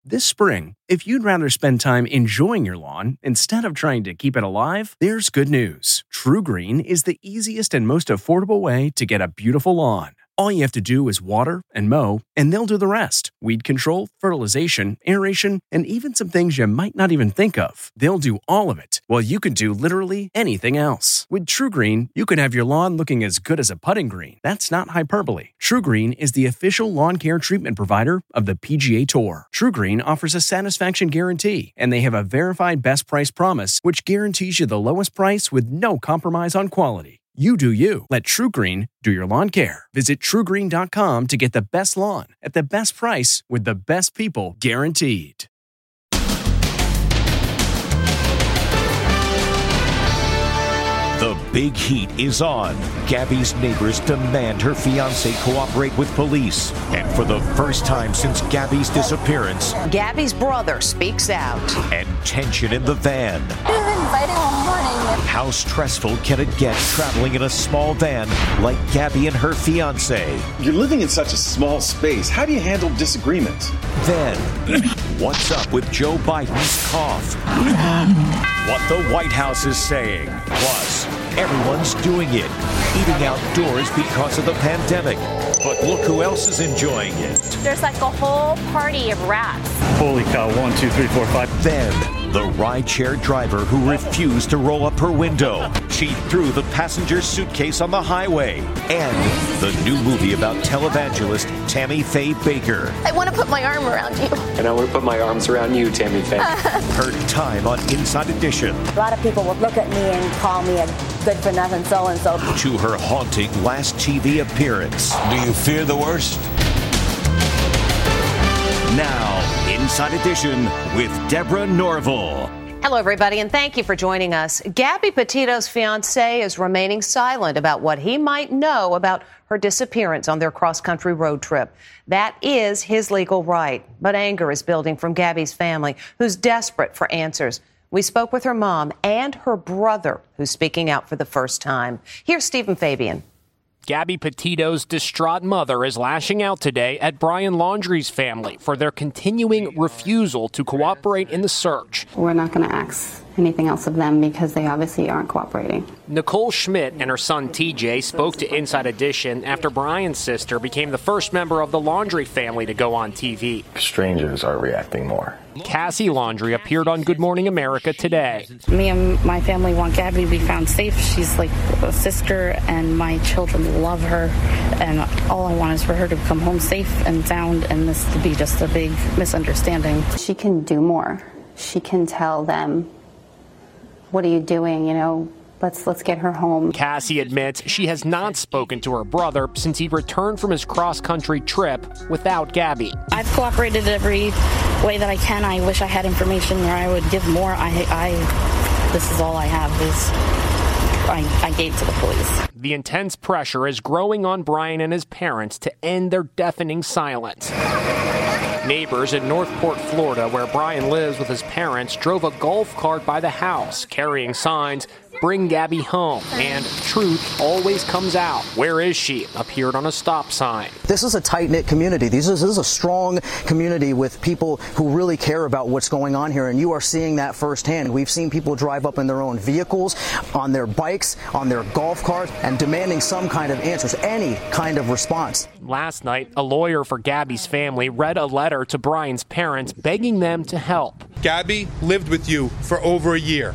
This spring, if you'd rather spend time enjoying your lawn instead of trying to keep it alive, there's good news. TruGreen is the easiest and most affordable way to get a beautiful lawn. All you have to do is water and mow, and they'll do the rest. Weed control, fertilization, aeration, and even some things you might not even think of. They'll do all of it, while you can do literally anything else. With TruGreen, you can have your lawn looking as good as a putting green. That's not hyperbole. TruGreen is the official lawn care treatment provider of the PGA Tour. TruGreen offers a satisfaction guarantee, and they have a verified best price promise, which guarantees you the lowest price with no compromise on quality. You do you. Let TruGreen do your lawn care. Visit TruGreen.com to get the best lawn at the best price with the best people guaranteed. The big heat is on. Gabby's neighbors demand her fiancé cooperate with police. And for the first time since Gabby's disappearance, Gabby's brother speaks out. And tension in the van. How stressful can it get traveling in a small van like Gabby and her fiancé? You're living in such a small space. How do you handle disagreements? Then, what's up with Joe Biden's cough? What the White House is saying. Plus, everyone's doing it, eating outdoors because of the pandemic. But look who else is enjoying it. There's like a whole party of rats. Holy cow, 1, 2, 3, 4, 5. Then, the rideshare driver who refused to roll up her window. She threw the passenger's suitcase on the highway. And the new movie about televangelist Tammy Faye Baker. I want to put my arm around you. And I want to put my arms around you, Tammy Faye. Her time on Inside Edition. A lot of people will look at me and call me a good-for-nothing so-and-so. To her haunting last TV appearance. Do you fear the worst? Now, Inside Edition with Deborah Norville. Hello, everybody, and thank you for joining us. Gabby Petito's fiancé is remaining silent about what he might know about her disappearance on their cross-country road trip. That is his legal right. But anger is building from Gabby's family, who's desperate for answers. We spoke with her mom and her brother, who's speaking out for the first time. Here's Stephen Fabian. Gabby Petito's distraught mother is lashing out today at Brian Laundrie's family for their continuing refusal to cooperate in the search. We're not going to ask anything else of them because they obviously aren't cooperating. Nicole Schmidt and her son TJ spoke to Inside Edition after Brian's sister became the first member of the Laundrie family to go on TV. Strangers are reacting more. Cassie Laundrie appeared on Good Morning America today. Me and my family want Gabby to be found safe. She's like a sister, and my children love her. And all I want is for her to come home safe and sound, and this to be just a big misunderstanding. She can do more. She can tell them, what are you doing? You know, let's get her home. Cassie admits she has not spoken to her brother since he returned from his cross-country trip without Gabby. I've cooperated every way that I can. I wish I had information where I would give more. This is all I have is I gave to the police. The intense pressure is growing on Brian and his parents to end their deafening silence. Neighbors in Northport, Florida, where Brian lives with his parents, drove a golf cart by the house, carrying signs, "Bring Gabby home," and "Truth always comes out. Where is she?" appeared on a stop sign. This is a tight-knit community. This is a strong community with people who really care about what's going on here, and you are seeing that firsthand. We've seen people drive up in their own vehicles, on their bikes, on their golf carts, and demanding some kind of answers, any kind of response. Last night, a lawyer for Gabby's family read a letter to Brian's parents begging them to help. Gabby lived with you for over a year.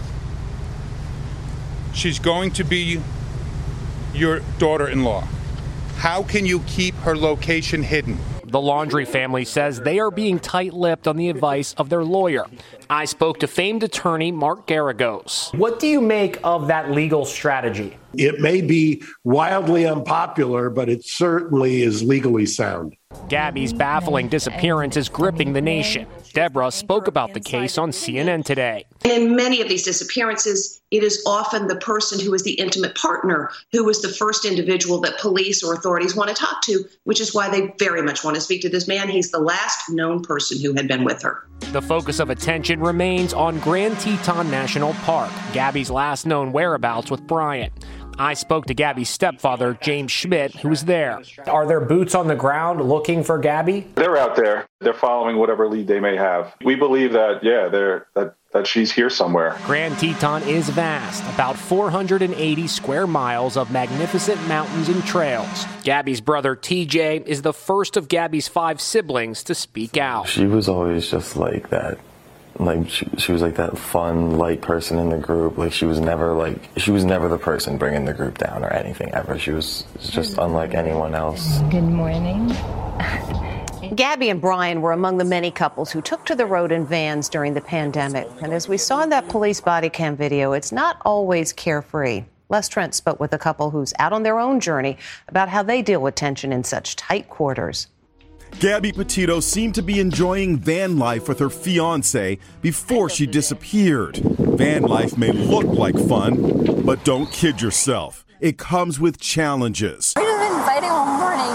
She's going to be your daughter-in-law. How can you keep her location hidden? The Laundrie family says they are being tight-lipped on the advice of their lawyer. I spoke to famed attorney Mark Garagos. What do you make of that legal strategy? It may be wildly unpopular, but it certainly is legally sound. Gabby's baffling disappearance is gripping the nation. Deborah spoke about the case on CNN today. In many of these disappearances, it is often the person who is the intimate partner who is the first individual that police or authorities want to talk to, which is why they very much want to speak to this man. He's the last known person who had been with her. The focus of attention remains on Grand Teton National Park, Gabby's last known whereabouts with Brian. I spoke to Gabby's stepfather, James Schmidt, who was there. Are there boots on the ground looking for Gabby? They're out there. They're following whatever lead they may have. We believe that, that she's here somewhere. Grand Teton is vast, about 480 square miles of magnificent mountains and trails. Gabby's brother, TJ, is the first of Gabby's 5 siblings to speak out. She was always just like that. Like, she was like that fun, light person in the group. Like, she was never the person bringing the group down or anything ever. She was just unlike anyone else. Good morning. Gabby and Brian were among the many couples who took to the road in vans during the pandemic. And as we saw in that police body cam video, it's not always carefree. Les Trent spoke with a couple who's out on their own journey about how they deal with tension in such tight quarters. Gabby Petito seemed to be enjoying van life with her fiancé before she disappeared. Van life may look like fun, but don't kid yourself. It comes with challenges. We've been fighting all morning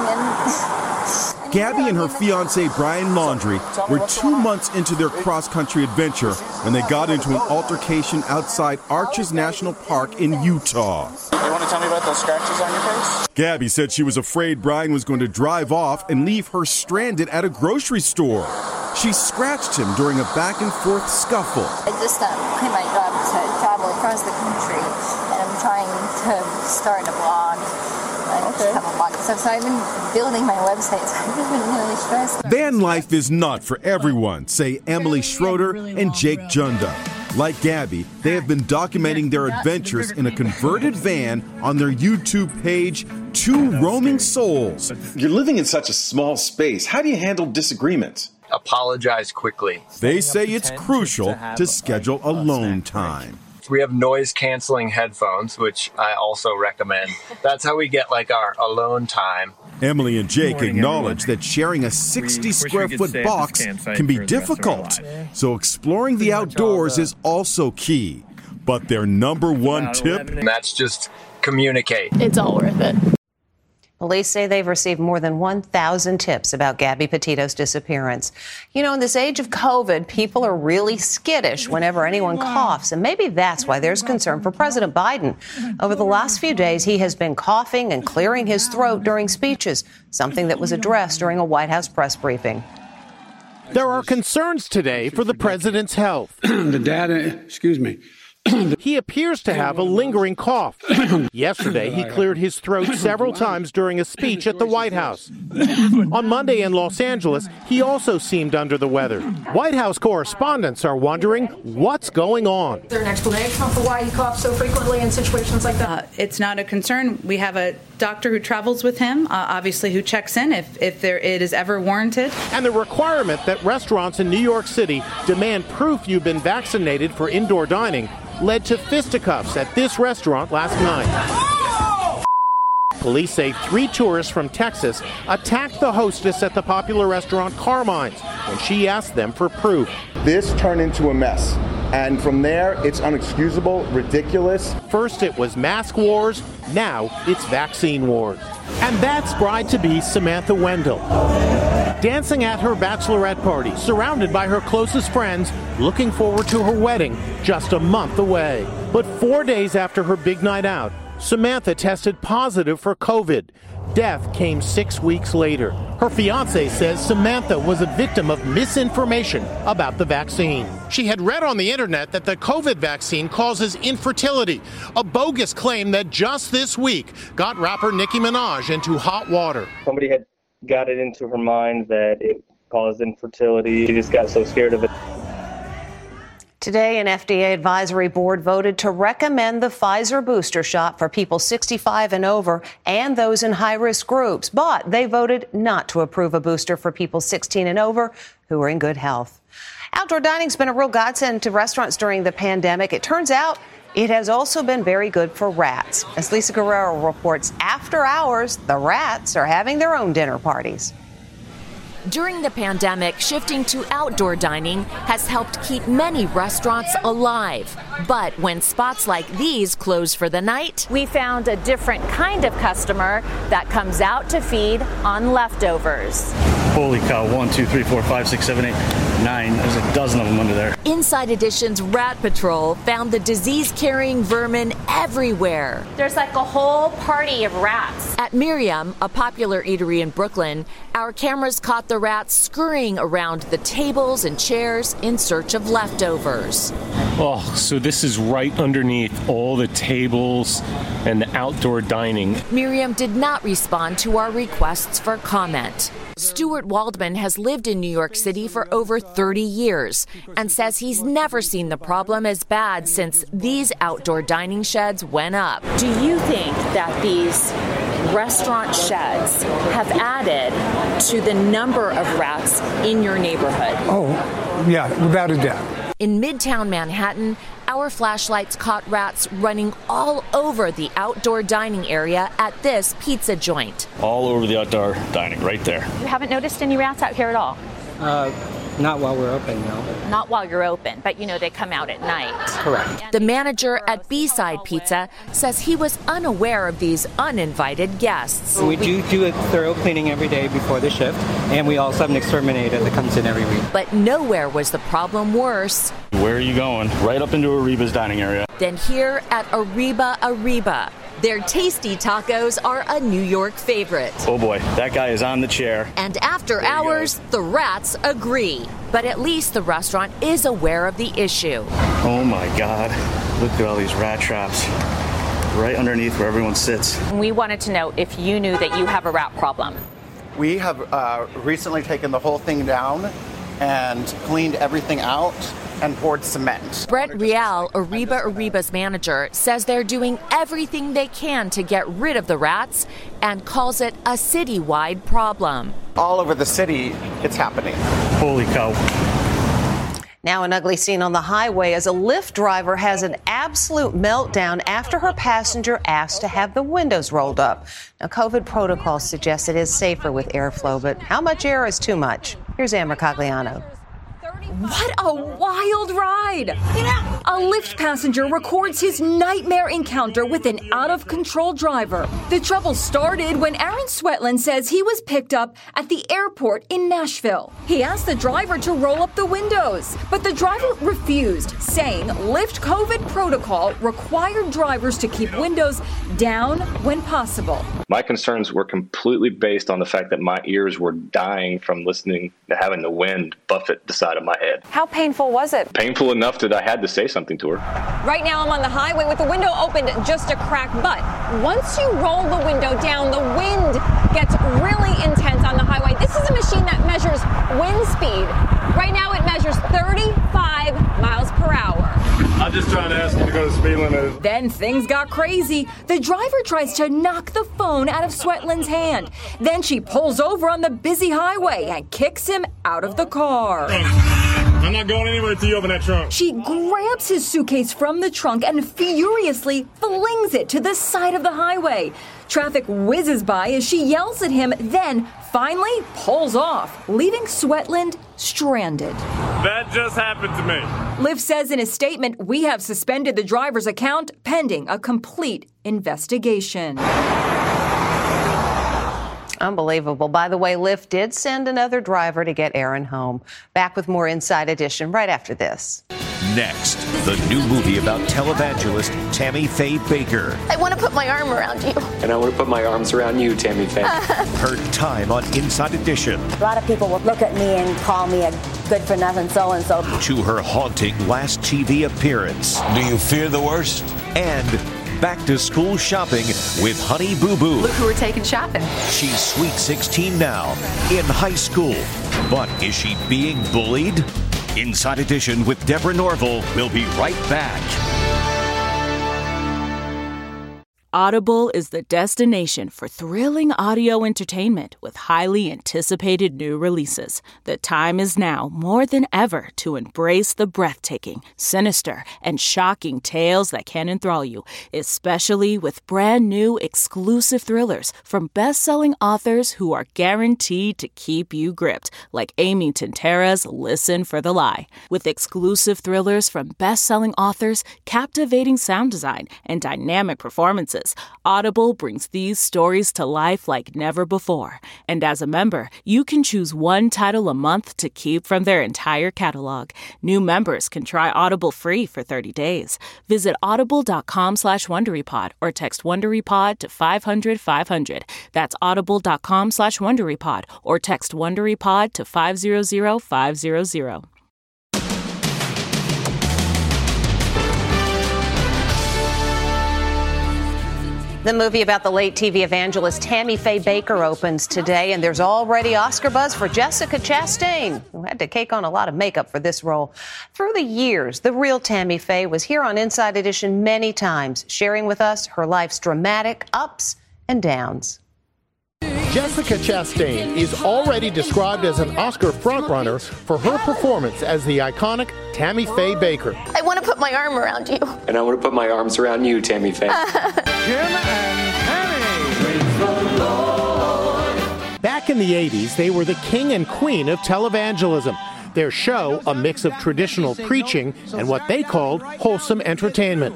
Gabby and her fiancé Brian Laundrie were 2 months into their cross-country adventure when they got into an altercation outside Arches National Park in Utah. You want to tell me about those scratches on your face? Gabby said she was afraid Brian was going to drive off and leave her stranded at a grocery store. She scratched him during a back-and-forth scuffle. I just quit my job to travel across the country, and I'm trying to start a blog. So I've been building my website, so I've been really stressed. Van life is not for everyone, say Emily Schroeder and Jake Junda. Like Gabby, they have been documenting their adventures in a converted van on their YouTube page, Two Roaming Souls. You're living in such a small space. How do you handle disagreements? Apologize quickly. They say it's crucial to schedule alone time. We have noise-canceling headphones, which I also recommend. That's how we get, our alone time. Emily and Jake acknowledge that sharing a 60-square-foot box can be difficult, so exploring the outdoors is also key. But their number one tip? And that's just communicate. It's all worth it. Police say they've received more than 1,000 tips about Gabby Petito's disappearance. You know, in this age of COVID, people are really skittish whenever anyone coughs, and maybe that's why there's concern for President Biden. Over the last few days, he has been coughing and clearing his throat during speeches, something that was addressed during a White House press briefing. There are concerns today for the president's health. He appears to have a lingering cough. Yesterday, he cleared his throat several times during a speech at the White House. On Monday in Los Angeles, he also seemed under the weather. White House correspondents are wondering what's going on. Is there an explanation for why he coughs so frequently in situations like that? It's not a concern. We have a doctor who travels with him, obviously, who checks in if it is ever warranted. And the requirement that restaurants in New York City demand proof you've been vaccinated for indoor dining led to fisticuffs at this restaurant last night. Police say 3 tourists from Texas attacked the hostess at the popular restaurant Carmine's when she asked them for proof. This turned into a mess. And from there, it's unexcusable, ridiculous. First it was mask wars, now it's vaccine wars. And that's bride-to-be Samantha Wendell, dancing at her bachelorette party, surrounded by her closest friends, looking forward to her wedding just a month away. But 4 days after her big night out, Samantha tested positive for COVID. Death came 6 weeks later. Her fiancé says Samantha was a victim of misinformation about the vaccine. She had read on the internet that the COVID vaccine causes infertility, a bogus claim that just this week got rapper Nicki Minaj into hot water. Somebody had got it into her mind that it caused infertility. She just got so scared of it. Today, an FDA advisory board voted to recommend the Pfizer booster shot for people 65 and over and those in high-risk groups. But they voted not to approve a booster for people 16 and over who are in good health. Outdoor dining's been a real godsend to restaurants during the pandemic. It turns out it has also been very good for rats. As Lisa Guerrero reports, after hours, the rats are having their own dinner parties. During the pandemic, shifting to outdoor dining has helped keep many restaurants alive. But when spots like these close for the night, we found a different kind of customer that comes out to feed on leftovers. Holy cow, 1, 2, 3, 4, 5, 6, 7, 8, 9. There's a dozen of them under there. Inside Edition's Rat Patrol found the disease-carrying vermin everywhere. There's like a whole party of rats. At Miriam, a popular eatery in Brooklyn, our cameras caught the rats scurrying around the tables and chairs in search of leftovers. Oh, so this is right underneath all the tables and the outdoor dining. Miriam did not respond to our requests for comment. Stuart Waldman has lived in New York City for over 30 years and says he's never seen the problem as bad since these outdoor dining sheds went up. Do you think that these restaurant sheds have added to the number of rats in your neighborhood? Oh, yeah, without a doubt. In Midtown Manhattan, our flashlights caught rats running all over the outdoor dining area at this pizza joint. All over the outdoor dining, right there. You haven't noticed any rats out here at all? Not while we're open, no. Not while you're open, but you know they come out at night. Correct. The manager at B-Side Pizza says he was unaware of these uninvited guests. We do a thorough cleaning every day before the shift, and we also have an exterminator that comes in every week. But nowhere was the problem worse. Where are you going? Right up into Ariba's dining area. Than here at Ariba. Their tasty tacos are a New York favorite. Oh boy, that guy is on the chair. And after hours, the rats agree. But at least the restaurant is aware of the issue. Oh my God, look at all these rat traps right underneath where everyone sits. We wanted to know if you knew that you have a rat problem. We have recently taken the whole thing down and cleaned everything out and poured cement. Brett Real, Ariba's manager, says they're doing everything they can to get rid of the rats and calls it a citywide problem. All over the city, it's happening. Holy cow. Now an ugly scene on the highway as a Lyft driver has an absolute meltdown after her passenger asked to have the windows rolled up. Now, COVID protocols suggest it is safer with airflow, but how much air is too much? Here's Amber Cagliano. What a wild ride! A Lyft passenger records his nightmare encounter with an out-of-control driver. The trouble started when Aaron Swetland says he was picked up at the airport in Nashville. He asked the driver to roll up the windows, but the driver refused, saying Lyft COVID protocol required drivers to keep windows down when possible. My concerns were completely based on the fact that my ears were dying from listening to having the wind buffet the side of my head. How painful was it? Painful enough that I had to say something to her. Right now I'm on the highway with the window opened just a crack, but once you roll the window down, the wind gets really intense on the highway. This is a machine that measures wind speed. Right now it measures 35 miles per hour. I'm just trying to ask you to go to the speed limit. Then things got crazy. The driver tries to knock the phone out of Swetland's hand. Then she pulls over on the busy highway and kicks him out of the car. I'm not going anywhere until you open that trunk. She grabs his suitcase from the trunk and furiously flings it to the side of the highway. Traffic whizzes by as she yells at him, then finally pulls off, leaving Swetland stranded. That just happened to me. Lyft says in a statement, we have suspended the driver's account pending a complete investigation. Unbelievable. By the way, Lyft did send another driver to get Aaron home. Back with more Inside Edition right after this. Next, the new movie about televangelist Tammy Faye Baker. I want to put my arm around you. And I want to put my arms around you, Tammy Faye. Her time on Inside Edition. A lot of people will look at me and call me a good-for-nothing so-and-so. To her haunting last TV appearance. Do you fear the worst? And back-to-school shopping with Honey Boo Boo. Look who we're taking shopping. She's sweet 16 now, in high school. But is she being bullied? Inside Edition with Deborah Norville. We'll be right back. Audible is the destination for thrilling audio entertainment with highly anticipated new releases. The time is now more than ever to embrace the breathtaking, sinister, and shocking tales that can enthrall you, especially with brand new exclusive thrillers from best-selling authors who are guaranteed to keep you gripped, like Amy Tintera's Listen for the Lie. With exclusive thrillers from best-selling authors, captivating sound design, and dynamic performances, releases, Audible brings these stories to life like never before. And as a member, you can choose one title a month to keep from their entire catalog. New members can try Audible free for 30 days. Visit audible.com/WonderyPod or text WonderyPod to 500-500. That's audible.com/WonderyPod or text WonderyPod to 500-500. The movie about the late TV evangelist Tammy Faye Bakker opens today, and there's already Oscar buzz for Jessica Chastain, who had to cake on a lot of makeup for this role. Through the years, the real Tammy Faye was here on Inside Edition many times, sharing with us her life's dramatic ups and downs. Jessica Chastain is already described as an Oscar frontrunner for her performance as the iconic Tammy Faye Bakker. I want to put my arm around you. And I want to put my arms around you, Tammy Faye. Jim and Tammy. Back in the 80s, they were the king and queen of televangelism. Their show, a mix of traditional preaching and what they called wholesome entertainment.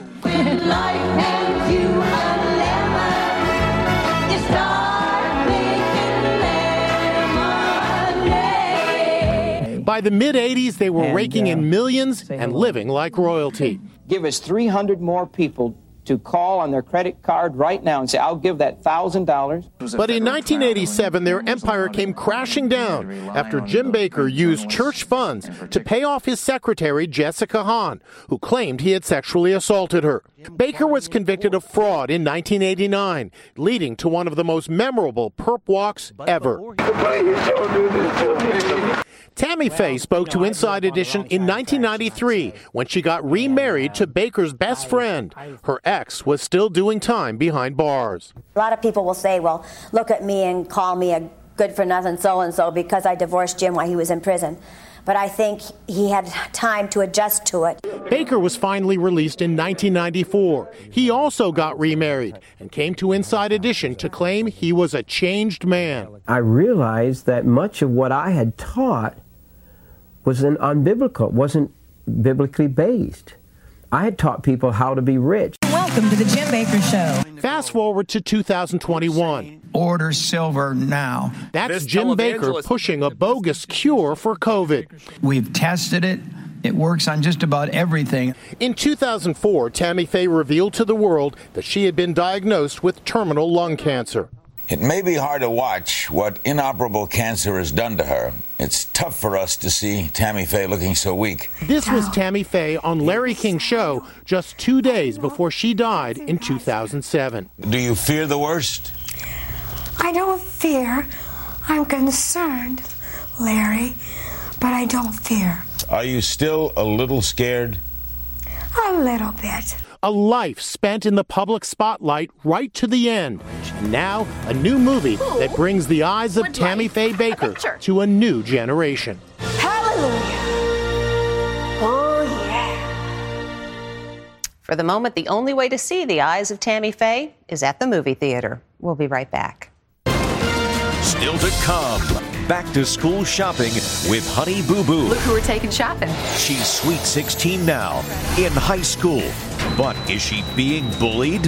By the mid-'80s, they were raking in millions and living like royalty. Give us 300 more people to call on their credit card right now and say, I'll give that $1,000. But in 1987, their empire came crashing down after Jim Bakker used church funds to pay off his secretary, Jessica Hahn, who claimed he had sexually assaulted her. Bakker was convicted of fraud in 1989, leading to one of the most memorable perp walks ever. Tammy Faye spoke to Inside Edition in 1993 when she got remarried to Bakker's best friend. Her ex was still doing time behind bars. A lot of people will say, well, look at me and call me a good-for-nothing so-and-so because I divorced Jim while he was in prison. But I think he had time to adjust to it. Bakker was finally released in 1994. He also got remarried and came to Inside Edition to claim he was a changed man. I realized that much of what I had taught was unbiblical, wasn't biblically based. I had taught people how to be rich. Welcome to the Jim Bakker Show. Fast forward to 2021. Order silver now. That's Jim Bakker pushing a bogus cure for COVID. We've tested it. It works on just about everything. In 2004, Tammy Faye revealed to the world that she had been diagnosed with terminal lung cancer. It may be hard to watch what inoperable cancer has done to her. It's tough for us to see Tammy Faye looking so weak. This was Tammy Faye on Larry King's show just 2 days before she died in 2007. Do you fear the worst? I don't fear. I'm concerned, Larry, but I don't fear. Are you still a little scared? A little bit. A life spent in the public spotlight right to the end. And now, a new movie that brings the eyes of Tammy Faye Bakker to a new generation. Hallelujah. Oh, yeah. For the moment, the only way to see the eyes of Tammy Faye is at the movie theater. We'll be right back. Still to come. Back to school shopping with Honey Boo Boo. Look who we're taking shopping. She's sweet 16 now, in high school. But is she being bullied?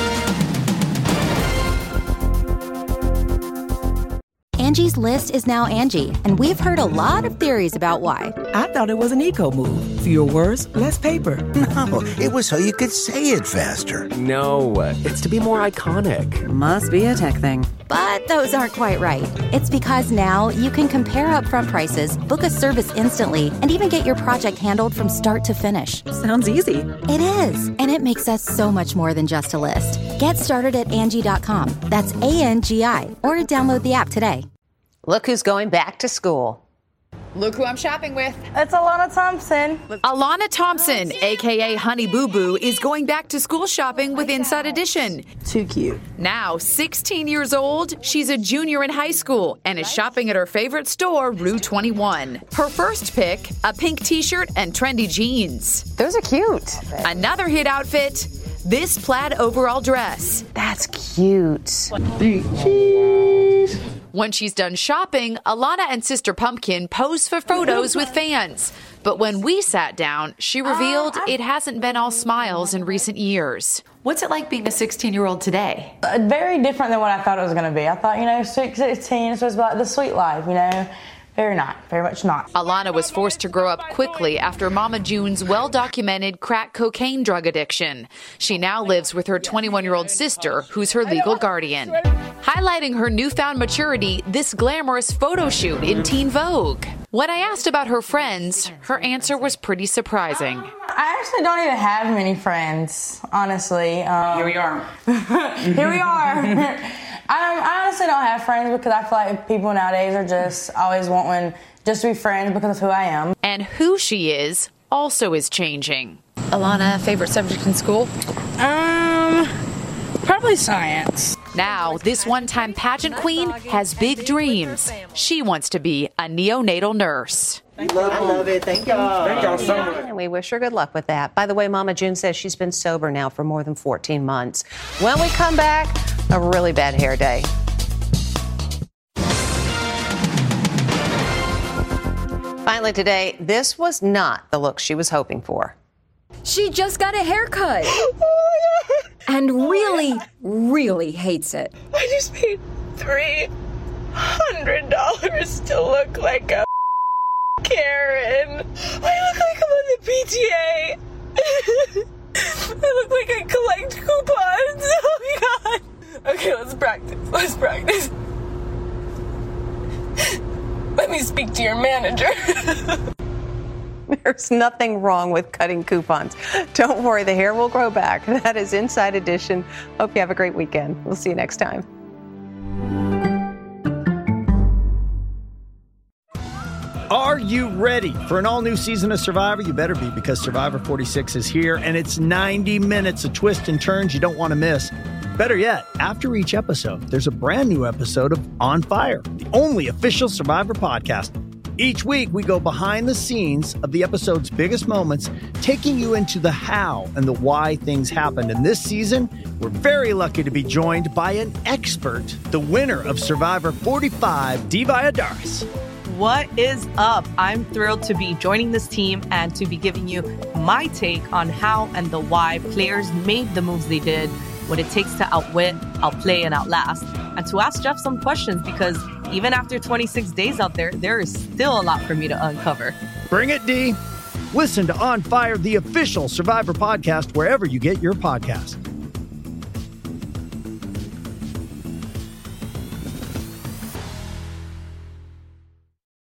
Angie's List is now Angie, and we've heard a lot of theories about why. I thought it was an eco move. Fewer words, less paper. No, it was so you could say it faster. No, it's to be more iconic. Must be a tech thing. But those aren't quite right. It's because now you can compare upfront prices, book a service instantly, and even get your project handled from start to finish. Sounds easy. It is, and it makes us so much more than just a list. Get started at Angie.com. That's ANGI, or download the app today. Look who's going back to school. Look who I'm shopping with. It's Alana Thompson. Alana Thompson, a.k.a. Honey Boo Boo, is going back to school shopping with Inside Edition. Too cute. Now, 16 years old, she's a junior in high school and is shopping at her favorite store, Rue 21. Her first pick, a pink t-shirt and trendy jeans. Those are cute. Another hit outfit, this plaid overall dress. That's cute. 3 cheese. When she's done shopping, Alana and Sister Pumpkin pose for photos with fans. But when we sat down, she revealed it hasn't been all smiles in recent years. What's it like being a 16-year-old today? Very different than what I thought it was going to be. I thought, 16 is supposed to be like the sweet life, Very much not. Alana was forced to grow up quickly after Mama June's well-documented crack cocaine drug addiction. She now lives with her 21-year-old sister, who's her legal guardian. Highlighting her newfound maturity, this glamorous photo shoot in Teen Vogue. When I asked about her friends, her answer was pretty surprising. I actually don't even have many friends, honestly. Here we are. Here we are. I honestly don't have friends because I feel like people nowadays are just always wanting just to be friends because of who I am. And who she is also is changing. Alana, favorite subject in school? Probably science. Now, this one-time pageant queen has big dreams. She wants to be a neonatal nurse. I love it. Thank y'all. Thank y'all so much. And we wish her good luck with that. By the way, Mama June says she's been sober now for more than 14 months. When we come back, a really bad hair day. Finally today, this was not the look she was hoping for. She just got a haircut and really, really hates it. I just paid $300 to look like a Karen. I look like I'm on the PTA. I look like I collect coupons. Oh, God. Okay, let's practice. Let me speak to your manager. There's nothing wrong with cutting coupons. Don't worry, the hair will grow back. That is Inside Edition. Hope you have a great weekend. We'll see you next time. Are you ready for an all-new season of Survivor? You better be, because Survivor 46 is here, and it's 90 minutes of twists and turns you don't want to miss. Better yet, after each episode, there's a brand new episode of On Fire, the only official Survivor podcast. Each week, we go behind the scenes of the episode's biggest moments, taking you into the how and the why things happened. And this season, we're very lucky to be joined by an expert, the winner of Survivor 45, Dee Valladares. What is up? I'm thrilled to be joining this team and to be giving you my take on how and the why players made the moves they did, what it takes to outwit, outplay, and outlast, and to ask Jeff some questions, because even after 26 days out there, there is still a lot for me to uncover. Bring it, Dee. Listen to On Fire, the official Survivor podcast, wherever you get your podcast.